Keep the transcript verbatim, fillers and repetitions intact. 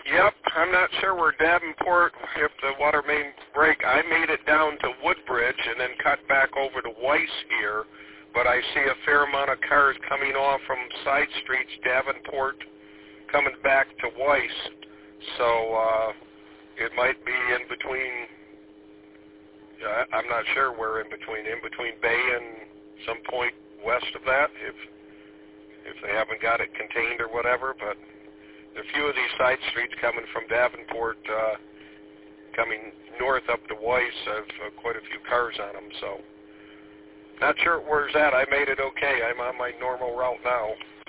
Yep, I'm not sure where Davenport, if the water main break. I made it down to Woodbridge and then cut back over to Weiss here, but I see a fair amount of cars coming off from side streets, Davenport, coming back to Weiss. So uh, it might be in between, uh, I'm not sure where in between, in between Bay and some point west of that, if if they haven't got it contained or whatever, but a few of these side streets coming from Davenport, uh, coming north up to Weiss, have uh, quite a few cars on them, so not sure where's that. I made it okay. I'm on my normal route now.